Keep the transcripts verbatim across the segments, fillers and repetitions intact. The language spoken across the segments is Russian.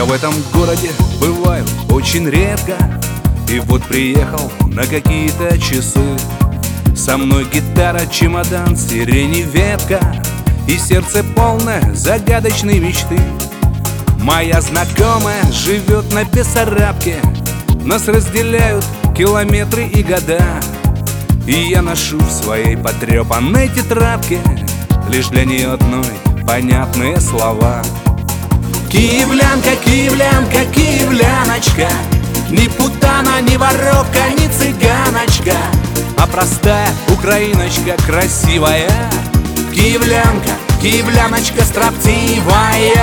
в этом городе бываю очень редко. И вот приехал на какие-то часы. Со мной гитара, чемодан, сирени ветка, и сердце полное загадочной мечты. Моя знакомая живет на Бессарабке, нас разделяют километры и года. И я ношу в своей потрепанной тетрадке лишь для нее одной понятные слова. Киевлянка, киевлянка, киевляночка, ни путана, ни воровка, ни цыганочка, а простая украиночка красивая. Киевлянка, киевляночка строптивая.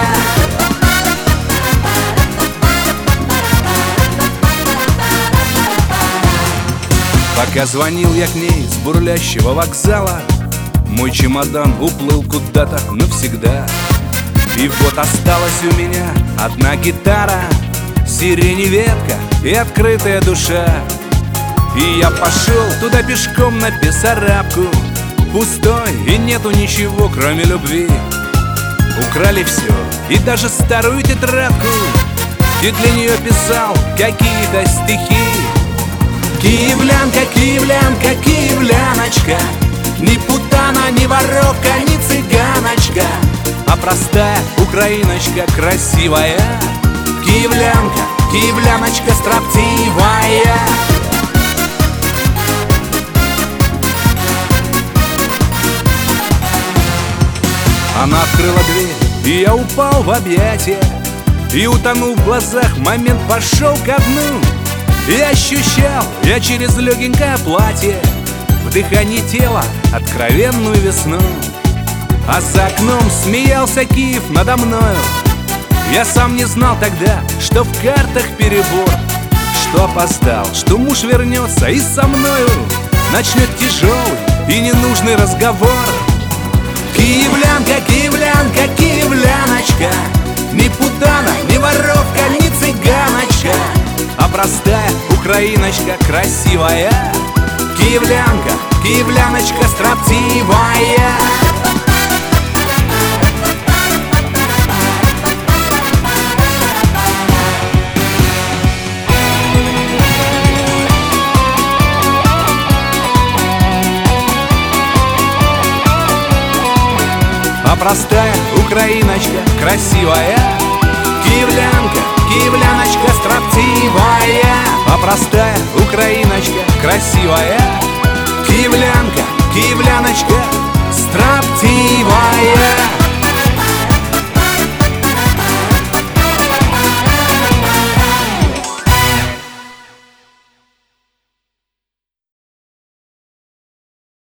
Пока звонил я к ней с бурлящего вокзала, мой чемодан уплыл куда-то навсегда. И вот осталась у меня одна гитара, сирени ветка и открытая душа. И я пошел туда пешком на Бессарабку, пустой и нету ничего, кроме любви. Украли все, и даже старую тетрадку, и для нее писал какие-то стихи. Киевлянка, киевлянка, киевляночка, ни путана, ни воровка, ни цыганочка, а простая украиночка красивая. Киевлянка, киевляночка строптивая. Она открыла дверь, и я упал в объятия, и утонул в глазах, момент пошел ко дну. И ощущал я через легенькое платье в дыхании тела откровенную весну. А за окном смеялся Киев надо мною. Я сам не знал тогда, что в картах перебор, что опоздал, что муж вернется и со мною начнет тяжелый и ненужный разговор. Киевлянка, киевлянка, киевляночка, ни путана, ни воровка, ни цыганочка, а простая украиночка красивая. Киевлянка, киевляночка строптивая. А простая украиночка красивая. Киевлянка, киевляночка строптивая. А простая украиночка красивая. Киевлянка, киевляночка строптивая.